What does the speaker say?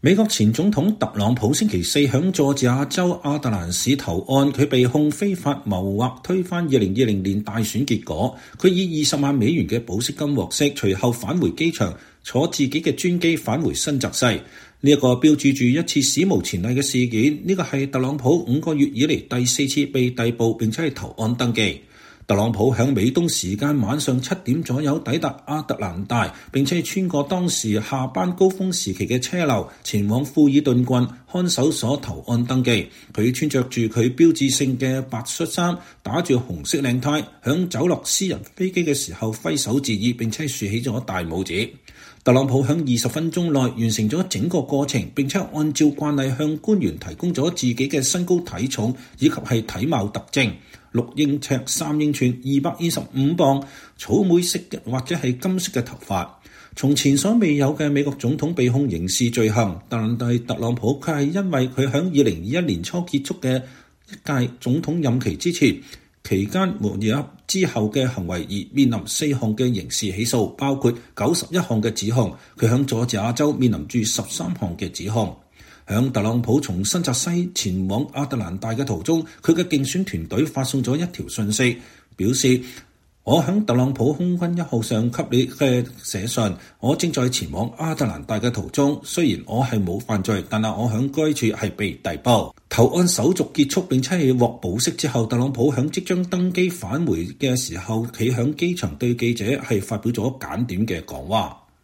美國前總統特朗普星期四響佐治亞州亞特蘭市投案，佢被控非法謀劃推翻2020年大選結果。佢以20萬美元嘅保釋金獲釋，隨後返回機場，坐自己嘅專機返回新澤西。呢一個標誌住一次史無前例嘅事件，呢個係特朗普5個月以嚟第4次被逮捕並且係投案登記。特朗普響美東時間晚上7點左右抵達亞特蘭大，並且穿過當時下班高峰時期嘅車流，前往富爾頓郡看守所投案登記。佢穿着住佢標誌性嘅白恤衫，打住紅色領呔，響走落私人飛機嘅時候揮手致意，並且豎起咗大拇指。特朗普響20分鐘內完成咗整個過程，並且按照慣例向官員提供咗自己嘅身高體重以及係體貌特徵。6英尺3英寸225磅，草莓色或者係金色嘅頭髮。從前所未有嘅美國總統被控刑事罪行，但係特朗普佢係因為佢響2021年初結束嘅一屆總統任期之前期間和之後嘅行為而面臨4項嘅刑事起訴，包括91項嘅指控。佢響佐治亞州面臨住13項嘅指控。響特朗普從新澤西前往亞特蘭大嘅途中，佢嘅競選團隊發送咗一條訊息，表示：我響特朗普空軍1號上給你嘅寫信，我正在前往亞特蘭大嘅途中。雖然我係冇犯罪，但係我響該處係被逮捕。投案手續結束並且係獲保釋之後，特朗普響即將登機返回嘅時候，企響機場對記者係發表咗簡短嘅講話。